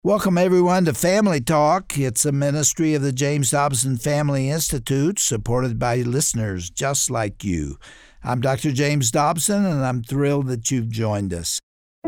Welcome, everyone, to Family Talk. It's a ministry of the James Dobson Family Institute, supported by listeners just like you. I'm Dr. James Dobson, and I'm thrilled that you've joined us.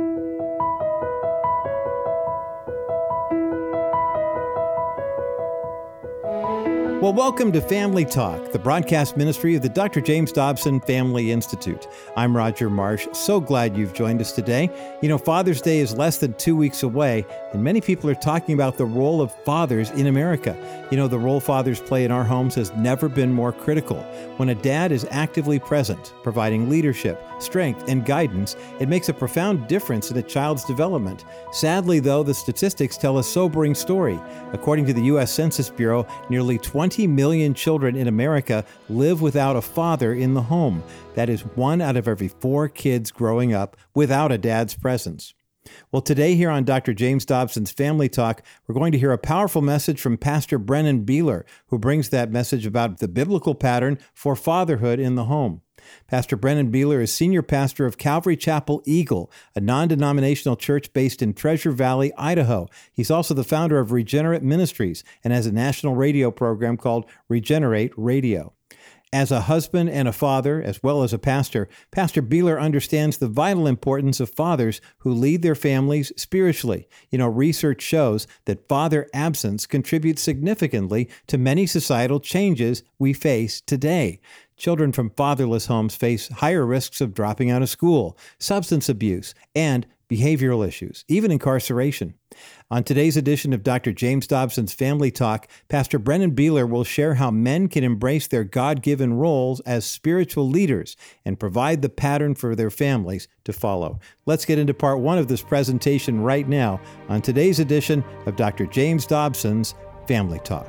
Well, welcome to Family Talk, the broadcast ministry of the Dr. James Dobson Family Institute. I'm Roger Marsh. So glad you've joined us today. You know, Father's Day is less than 2 weeks away, and many people are talking about the role of fathers in America. You know, the role fathers play in our homes has never been more critical. When a dad is actively present, providing leadership, strength, and guidance, it makes a profound difference in a child's development. Sadly, though, the statistics tell a sobering story. According to the U.S. Census Bureau, nearly 20 million children in America live without a father in the home. That is 1 out of every 4 kids growing up without a dad's presence. Well, today here on Dr. James Dobson's Family Talk, we're going to hear a powerful message from Pastor Brennan Beeler, who brings that message about the biblical pattern for fatherhood in the home. Pastor Brennan Beeler is senior pastor of Calvary Chapel Eagle, a non-denominational church based in Treasure Valley, Idaho. He's also the founder of Regenerate Ministries and has a national radio program called Regenerate Radio. As a husband and a father, as well as a pastor, Pastor Beeler understands the vital importance of fathers who lead their families spiritually. You know, research shows that father absence contributes significantly to many societal changes we face today. Children from fatherless homes face higher risks of dropping out of school, substance abuse, and behavioral issues, even incarceration. On today's edition of Dr. James Dobson's Family Talk, Pastor Brennan Beeler will share how men can embrace their God-given roles as spiritual leaders and provide the pattern for their families to follow. Let's get into part 1 of this presentation right now on today's edition of Dr. James Dobson's Family Talk.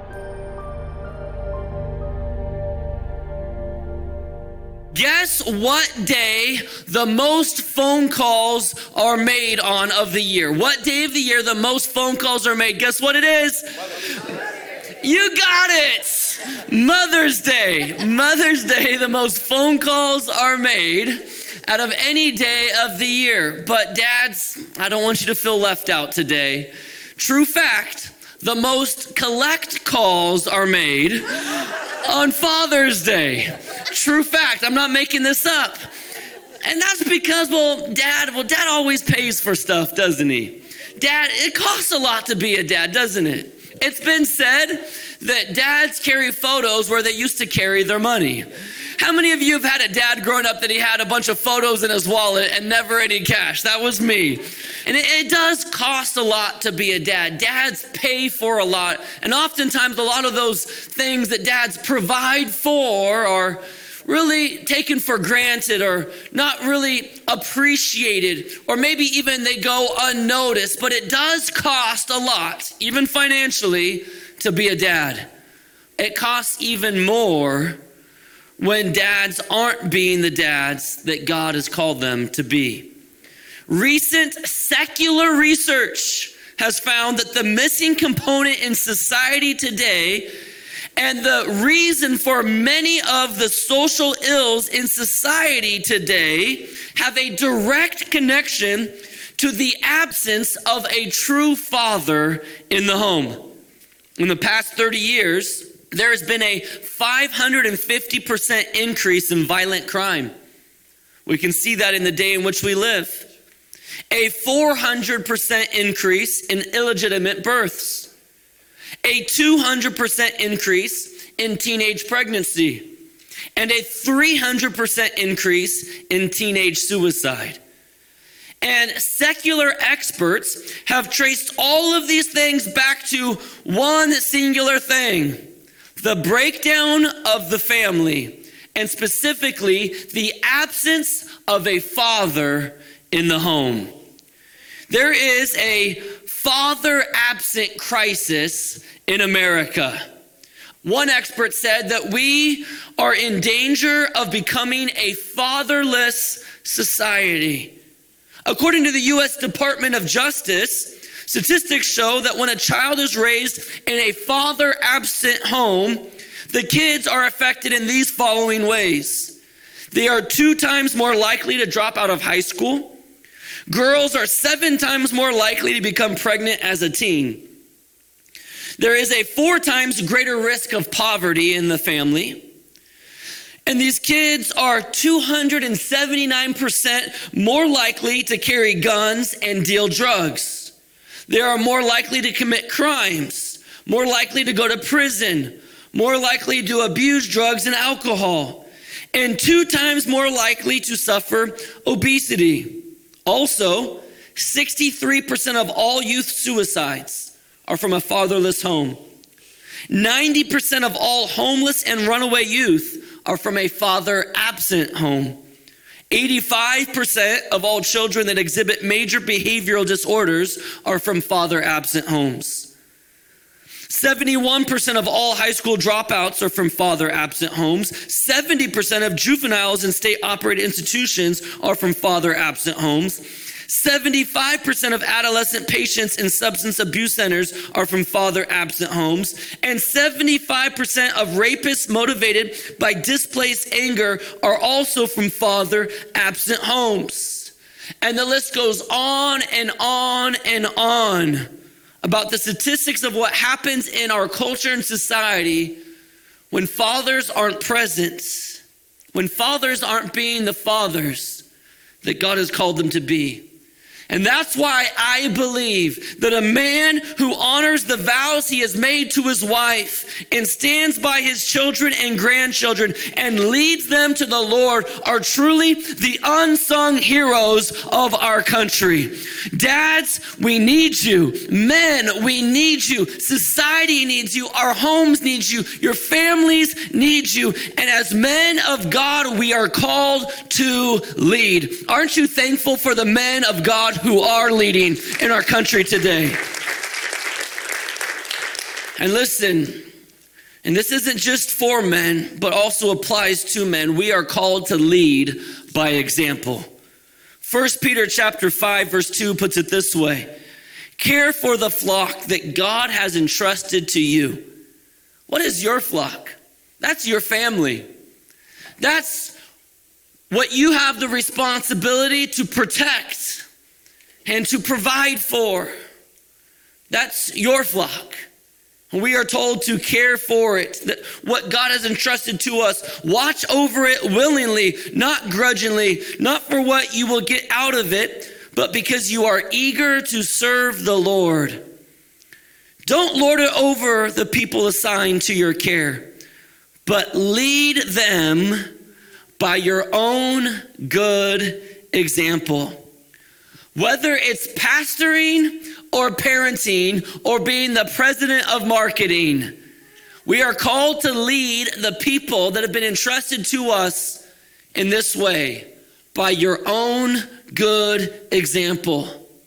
Guess what day the most phone calls are made on of the year? What day of the year the most phone calls are made? Guess what it is? You got it! Mother's Day. Mother's Day, the most phone calls are made out of any day of the year. But dads, I don't want you to feel left out today. True fact, the most collect calls are made on Father's Day. True fact. I'm not making this up. And that's because, Dad always pays for stuff, doesn't he? Dad, it costs a lot to be a dad, doesn't it? It's been said that dads carry photos where they used to carry their money. How many of you have had a dad growing up that he had a bunch of photos in his wallet and never any cash? That was me. And it does cost a lot to be a dad. Dads pay for a lot. And oftentimes a lot of those things that dads provide for are really taken for granted or not really appreciated, or maybe even they go unnoticed. But it does cost a lot, even financially, to be a dad. It costs even more when dads aren't being the dads that God has called them to be. Recent secular research has found that the missing component in society today and the reason for many of the social ills in society today have a direct connection to the absence of a true father in the home. In the past 30 years, there has been a 550% increase in violent crime. We can see that in the day in which we live. A 400% increase in illegitimate births. A 200% increase in teenage pregnancy. And a 300% increase in teenage suicide. And secular experts have traced all of these things back to one singular thing: the breakdown of the family, and specifically the absence of a father in the home. There is a father-absent crisis in America. One expert said that we are in danger of becoming a fatherless society. According to the U.S. Department of Justice, statistics show that when a child is raised in a father-absent home, the kids are affected in these following ways. They are 2 times more likely to drop out of high school, Girls are 7 times more likely to become pregnant as a teen. There is a 4 times greater risk of poverty in the family. And these kids are 279% more likely to carry guns and deal drugs. They are more likely to commit crimes, more likely to go to prison, more likely to abuse drugs and alcohol, and 2 times more likely to suffer obesity. Also, 63% of all youth suicides are from a fatherless home. 90% of all homeless and runaway youth are from a father-absent home. 85% of all children that exhibit major behavioral disorders are from father-absent homes. 71% of all high school dropouts are from father-absent homes. 70% of juveniles in state-operated institutions are from father-absent homes. 75% of adolescent patients in substance abuse centers are from father-absent homes. And 75% of rapists motivated by displaced anger are also from father-absent homes. And the list goes on and on and on about the statistics of what happens in our culture and society when fathers aren't present, when fathers aren't being the fathers that God has called them to be. And that's why I believe that a man who honors the vows he has made to his wife and stands by his children and grandchildren and leads them to the Lord are truly the unsung heroes of our country. Dads, we need you. Men, we need you. Society needs you. Our homes need you. Your families need you. And as men of God, we are called to lead. Aren't you thankful for the men of God who are leading in our country today? And listen, and this isn't just for men, but also applies to men. We are called to lead by example. 1 Peter chapter 5, verse 2 puts it this way: care for the flock that God has entrusted to you. What is your flock? That's your family. That's what you have the responsibility to protect and to provide for. That's your flock. We are told to care for it, that what God has entrusted to us. Watch over it willingly, not grudgingly, not for what you will get out of it, but because you are eager to serve the Lord. Don't lord it over the people assigned to your care, but lead them by your own good example. Whether it's pastoring or parenting or being the president of marketing, we are called to lead the people that have been entrusted to us in this way, by your own good example.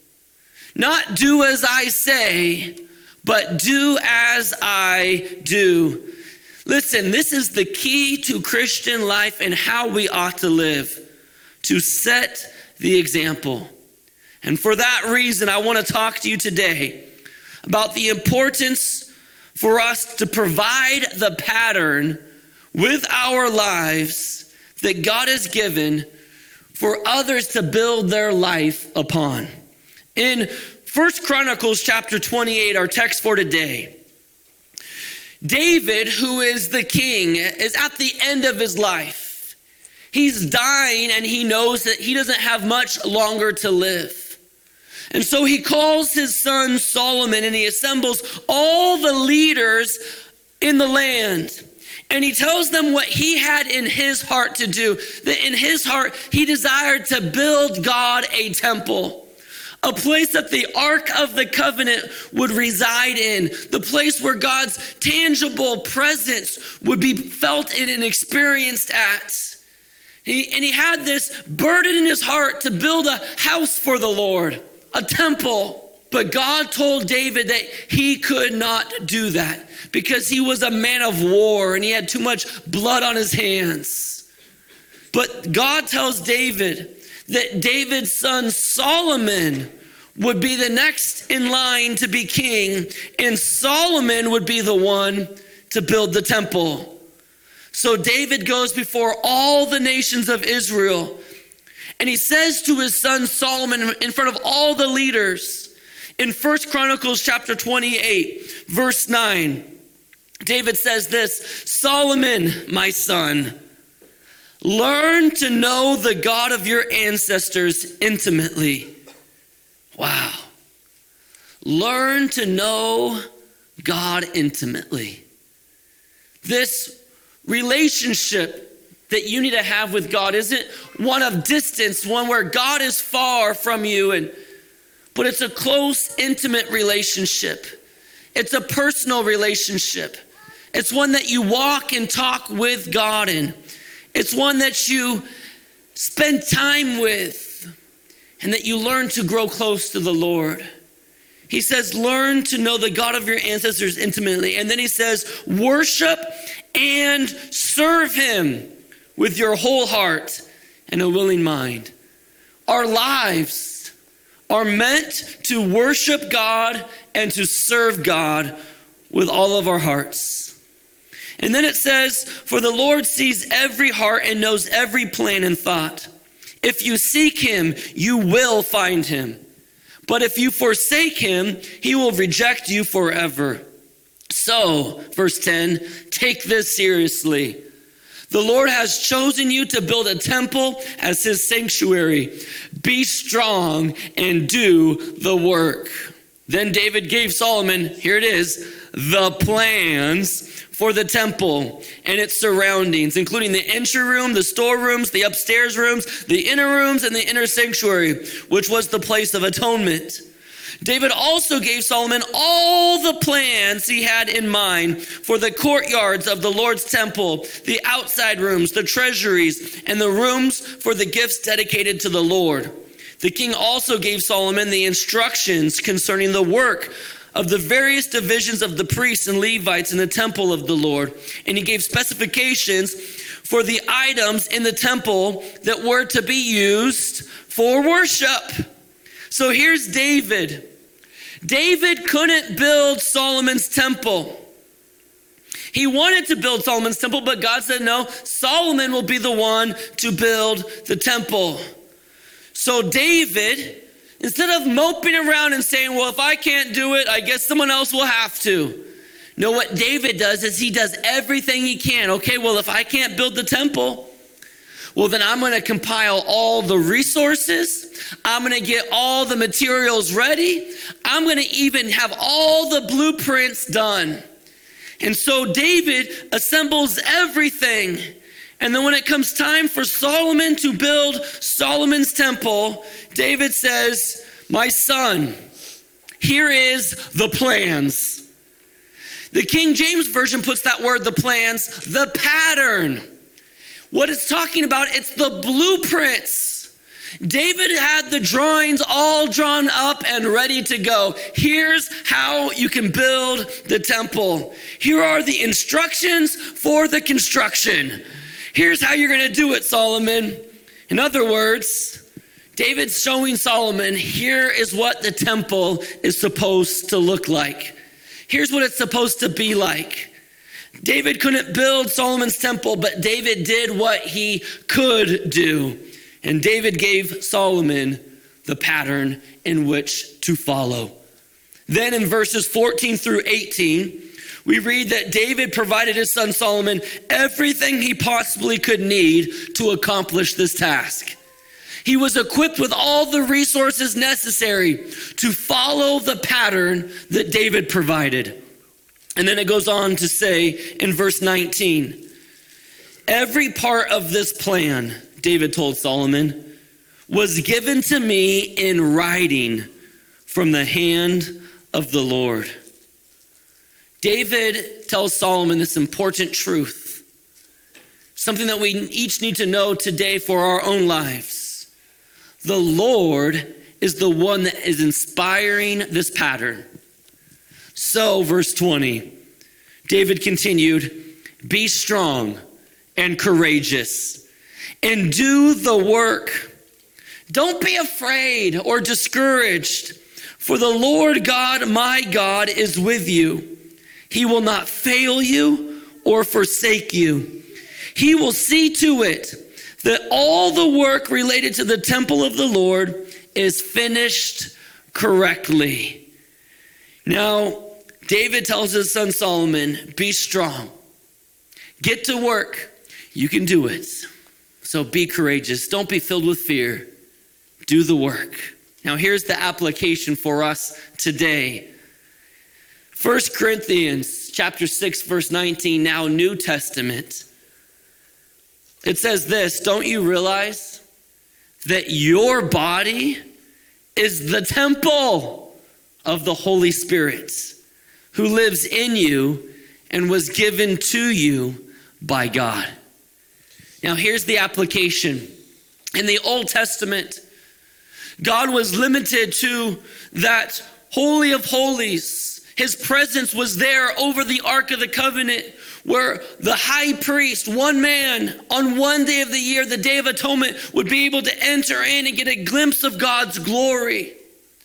Not do as I say, but do as I do. Listen, this is the key to Christian life and how we ought to live, to set the example. And for that reason, I want to talk to you today about the importance for us to provide the pattern with our lives that God has given for others to build their life upon. In 1 Chronicles chapter 28, our text for today, David, who is the king, is at the end of his life. He's dying and he knows that he doesn't have much longer to live. And so he calls his son Solomon and he assembles all the leaders in the land. And he tells them what he had in his heart to do. That in his heart, he desired to build God a temple. A place that the Ark of the Covenant would reside in. The place where God's tangible presence would be felt in and experienced at. And he had this burden in his heart to build a house for the Lord. A temple. But God told David that he could not do that because he was a man of war and he had too much blood on his hands. But God tells David that David's son Solomon would be the next in line to be king, and Solomon would be the one to build the temple. So David goes before all the nations of Israel, And he says to his son Solomon in front of all the leaders in 1 Chronicles chapter 28, verse 9, David says this, Solomon, my son, learn to know the God of your ancestors intimately. Wow. Learn to know God intimately. This relationship that you need to have with God isn't one of distance, one where God is far from you, but it's a close, intimate relationship. It's a personal relationship. It's one that you walk and talk with God in. It's one that you spend time with and that you learn to grow close to the Lord. He says, learn to know the God of your ancestors intimately. And then he says, worship and serve him with your whole heart and a willing mind. Our lives are meant to worship God and to serve God with all of our hearts. And then it says, for the Lord sees every heart and knows every plan and thought. If you seek him, you will find him. But if you forsake him, he will reject you forever. So, verse 10, take this seriously. The Lord has chosen you to build a temple as his sanctuary. Be strong and do the work. Then David gave Solomon, here it is, the plans for the temple and its surroundings, including the entry room, the storerooms, the upstairs rooms, the inner rooms, and the inner sanctuary, which was the place of atonement. David also gave Solomon all the plans he had in mind for the courtyards of the Lord's temple, the outside rooms, the treasuries, and the rooms for the gifts dedicated to the Lord. The king also gave Solomon the instructions concerning the work of the various divisions of the priests and Levites in the temple of the Lord. And he gave specifications for the items in the temple that were to be used for worship. So here's David. David couldn't build Solomon's temple. He wanted to build Solomon's temple, but God said, no, Solomon will be the one to build the temple. So David, instead of moping around and saying, well, if I can't do it, I guess someone else will have to. No, what David does is he does everything he can. Okay, well, if I can't build the temple, well, then I'm going to compile all the resources. I'm going to get all the materials ready. I'm going to even have all the blueprints done. And so David assembles everything. And then when it comes time for Solomon to build Solomon's temple, David says, my son, here is the plans. The King James Version puts that word, the plans, the pattern. What it's talking about, it's the blueprints. David had the drawings all drawn up and ready to go. Here's how you can build the temple. Here are the instructions for the construction. Here's how you're going to do it, Solomon. In other words, David's showing Solomon, here is what the temple is supposed to look like. Here's what it's supposed to be like. David couldn't build Solomon's temple, but David did what he could do. And David gave Solomon the pattern in which to follow. Then in verses 14 through 18, we read that David provided his son Solomon everything he possibly could need to accomplish this task. He was equipped with all the resources necessary to follow the pattern that David provided. And then it goes on to say in verse 19, every part of this plan, David told Solomon, was given to me in writing from the hand of the Lord. David tells Solomon this important truth, something that we each need to know today for our own lives. The Lord is the one that is inspiring this pattern. So, verse 20, David continued, be strong and courageous and do the work. Don't be afraid or discouraged, for the Lord God, my God, is with you. He will not fail you or forsake you. He will see to it that all the work related to the temple of the Lord is finished correctly. Now, David tells his son Solomon, be strong. Get to work. You can do it. So be courageous. Don't be filled with fear. Do the work. Now, here's the application for us today. 1 Corinthians chapter 6, verse 19, now New Testament. It says this, don't you realize that your body is the temple of the Holy Spirit who lives in you and was given to you by God? Now here's the application. In the Old Testament, God was limited to that Holy of Holies. His presence was there over the Ark of the Covenant, where the high priest, one man, on one day of the year, the Day of Atonement, would be able to enter in and get a glimpse of God's glory.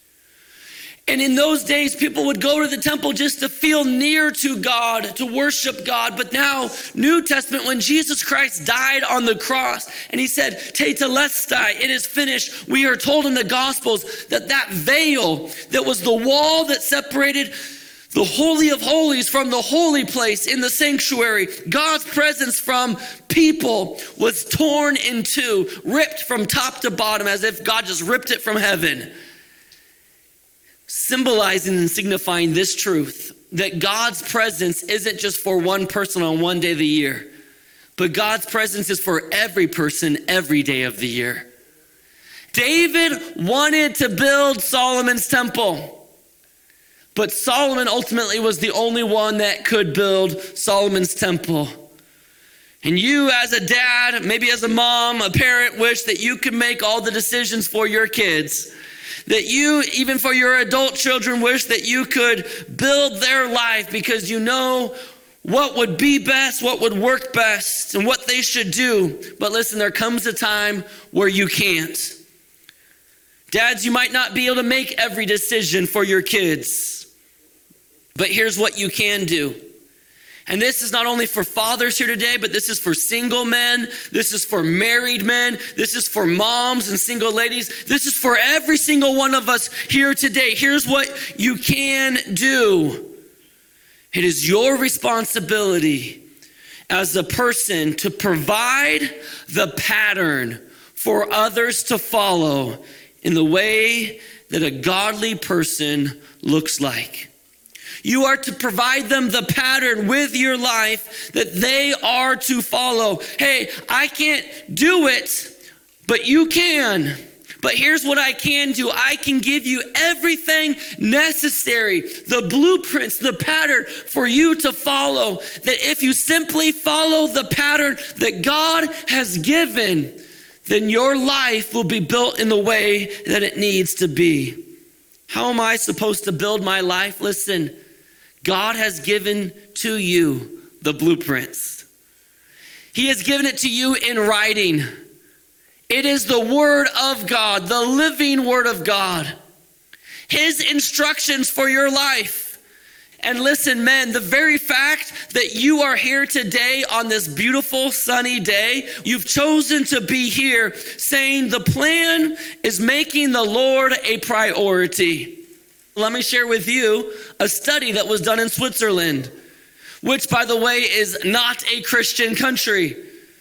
And in those days, people would go to the temple just to feel near to God, to worship God. But now, New Testament, when Jesus Christ died on the cross, and he said, Tetelestai, it is finished. We are told in the Gospels that that veil that was the wall that separated the Holy of Holies from the holy place in the sanctuary, God's presence from people, was torn in two, ripped from top to bottom, as if God just ripped it from heaven. Symbolizing and signifying this truth, that God's presence isn't just for one person on one day of the year, but God's presence is for every person every day of the year. David wanted to build Solomon's temple, but Solomon ultimately was the only one that could build Solomon's temple. And you as a dad, maybe as a mom, a parent, wish that you could make all the decisions for your kids. That you, even for your adult children, wish that you could build their life because you know what would be best, what would work best, and what they should do. But listen, there comes a time where you can't. Dads, you might not be able to make every decision for your kids. But here's what you can do. And this is not only for fathers here today, but this is for single men. This is for married men. This is for moms and single ladies. This is for every single one of us here today. Here's what you can do. It is your responsibility as a person to provide the pattern for others to follow in the way that a godly person looks like. You are to provide them the pattern with your life that they are to follow. Hey, I can't do it, but you can. But here's what I can do. I can give you everything necessary, the blueprints, the pattern for you to follow. That if you simply follow the pattern that God has given, then your life will be built in the way that it needs to be. How am I supposed to build my life? Listen, God has given to you the blueprints. He has given it to you in writing. It is the word of God, the living word of God. His instructions for your life. And listen, men, the very fact that you are here today on this beautiful sunny day, you've chosen to be here saying the plan is making the Lord a priority. Let me share with you a study that was done in Switzerland, which, by the way, is not a Christian country.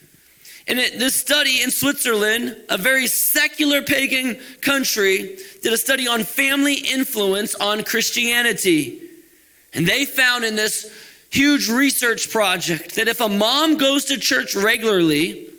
And this study in Switzerland, a very secular pagan country, did a study on family influence on Christianity. And they found in this huge research project that if a mom goes to church regularly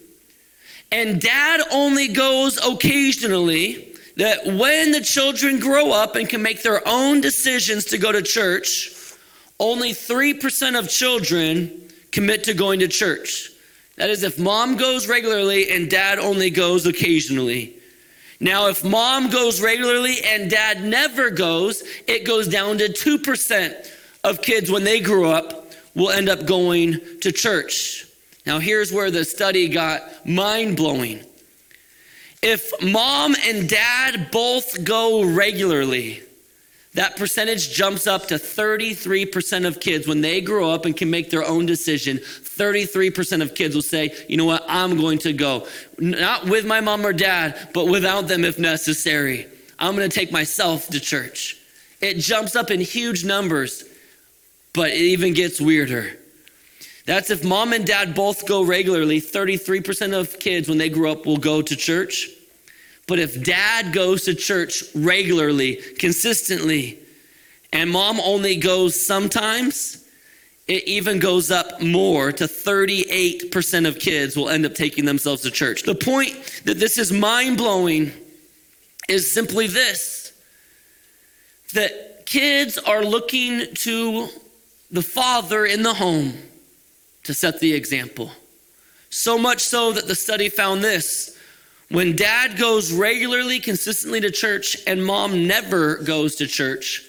and dad only goes occasionally, that when the children grow up and can make their own decisions to go to church, only 3% of children commit to going to church. That is if mom goes regularly and dad only goes occasionally. Now, if mom goes regularly and dad never goes, it goes down to 2% of kids when they grow up will end up going to church. Now, here's where the study got mind-blowing. If mom and dad both go regularly, that percentage jumps up to 33% of kids when they grow up and can make their own decision. 33% of kids will say, you know what, I'm going to go. Not with my mom or dad, but without them if necessary. I'm going to take myself to church. It jumps up in huge numbers, but it even gets weirder. That's if mom and dad both go regularly. 33% of kids when they grow up will go to church. But if dad goes to church regularly, consistently, and mom only goes sometimes, it even goes up more to 38% of kids will end up taking themselves to church. The point that this is mind-blowing is simply this, that kids are looking to the father in the home to set the example. So much so that the study found this: when dad goes regularly, consistently to church and mom never goes to church,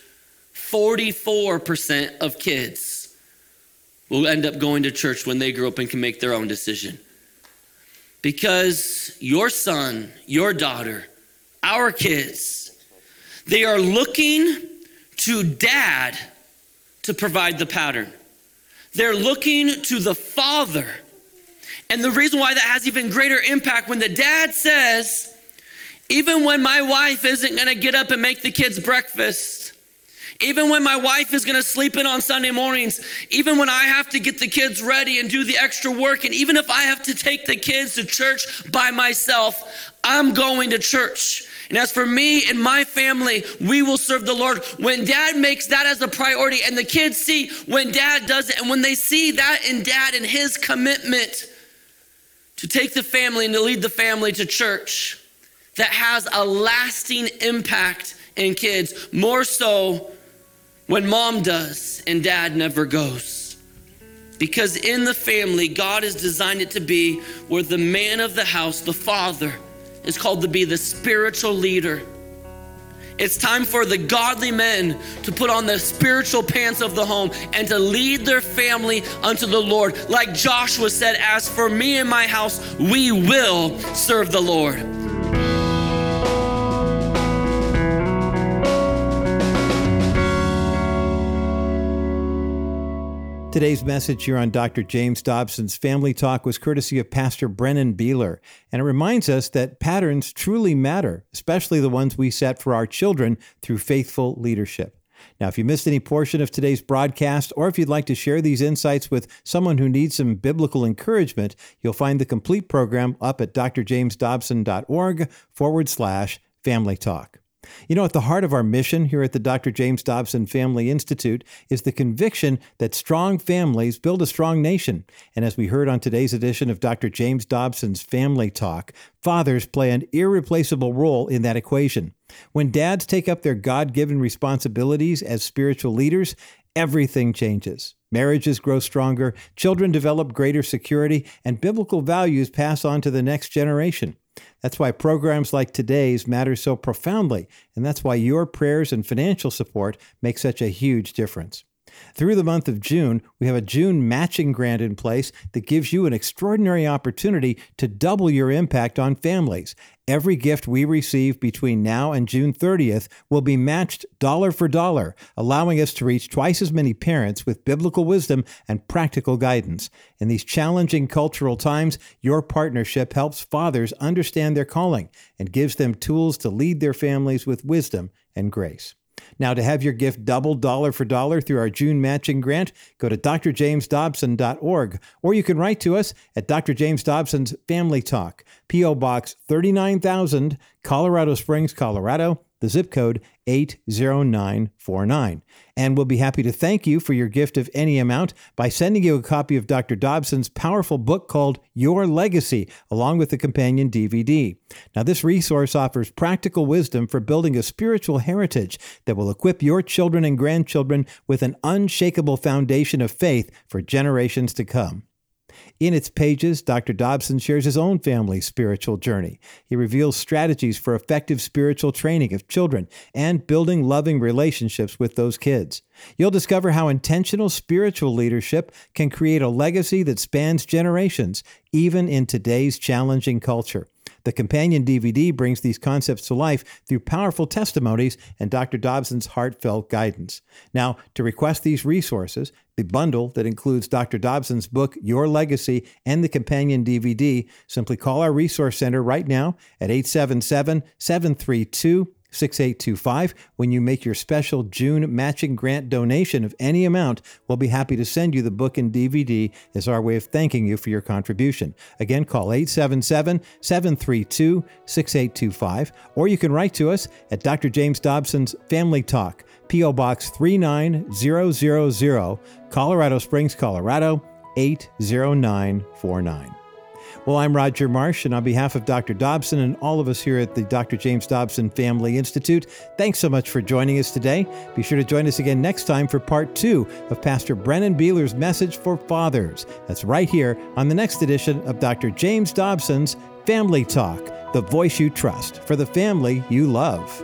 44% of kids will end up going to church when they grow up and can make their own decision. Because your son, your daughter, our kids, they are looking to dad to provide the pattern. They're looking to the father. And the reason why that has even greater impact, when the dad says, even when my wife isn't gonna get up and make the kids breakfast, even when my wife is gonna sleep in on Sunday mornings, even when I have to get the kids ready and do the extra work, and even if I have to take the kids to church by myself, I'm going to church. And as for me and my family, we will serve the Lord. When dad makes that as a priority and the kids see when dad does it, and when they see that in dad and his commitment to take the family and to lead the family to church, that has a lasting impact in kids, more so when mom does and dad never goes. Because in the family, God has designed it to be where the man of the house, the father, is called to be the spiritual leader. It's time for the godly men to put on the spiritual pants of the home and to lead their family unto the Lord. Like Joshua said, as for me and my house, we will serve the Lord. Today's message here on Dr. James Dobson's Family Talk was courtesy of Pastor Brennan Beeler, and it reminds us that patterns truly matter, especially the ones we set for our children through faithful leadership. Now, if you missed any portion of today's broadcast, or if you'd like to share these insights with someone who needs some biblical encouragement, you'll find the complete program up at drjamesdobson.org/Family Talk. You know, at the heart of our mission here at the Dr. James Dobson Family Institute is the conviction that strong families build a strong nation. And as we heard on today's edition of Dr. James Dobson's Family Talk, fathers play an irreplaceable role in that equation. When dads take up their God-given responsibilities as spiritual leaders, everything changes. Marriages grow stronger, children develop greater security, and biblical values pass on to the next generation. That's why programs like today's matter so profoundly, and that's why your prayers and financial support make such a huge difference. Through the month of June, we have a June matching grant in place that gives you an extraordinary opportunity to double your impact on families. Every gift we receive between now and June 30th will be matched dollar for dollar, allowing us to reach twice as many parents with biblical wisdom and practical guidance. In these challenging cultural times, your partnership helps fathers understand their calling and gives them tools to lead their families with wisdom and grace. Now, to have your gift doubled dollar for dollar through our June matching grant, go to drjamesdobson.org, or you can write to us at Dr. James Dobson's Family Talk, P.O. Box 39,000, Colorado Springs, Colorado, the zip code 80949. And we'll be happy to thank you for your gift of any amount by sending you a copy of Dr. Dobson's powerful book called Your Legacy, along with the companion DVD. Now, this resource offers practical wisdom for building a spiritual heritage that will equip your children and grandchildren with an unshakable foundation of faith for generations to come. In its pages, Dr. Dobson shares his own family's spiritual journey. He reveals strategies for effective spiritual training of children and building loving relationships with those kids. You'll discover how intentional spiritual leadership can create a legacy that spans generations, even in today's challenging culture. The companion DVD brings these concepts to life through powerful testimonies and Dr. Dobson's heartfelt guidance. Now, to request these resources, the bundle that includes Dr. Dobson's book, Your Legacy, and the companion DVD, simply call our resource center right now at 877-732-6825. When you make your special June matching grant donation of any amount, we'll be happy to send you the book and DVD as our way of thanking you for your contribution. Again, call 877-732-6825, or you can write to us at Dr. James Dobson's Family Talk, P.O. Box 39000, Colorado Springs, Colorado 80949. Well, I'm Roger Marsh, and on behalf of Dr. Dobson and all of us here at the Dr. James Dobson Family Institute, thanks so much for joining us today. Be sure to join us again next time for part 2 of Pastor Brennan Beeler's message for fathers. That's right here on the next edition of Dr. James Dobson's Family Talk, the voice you trust for the family you love.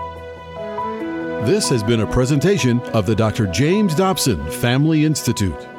This has been a presentation of the Dr. James Dobson Family Institute.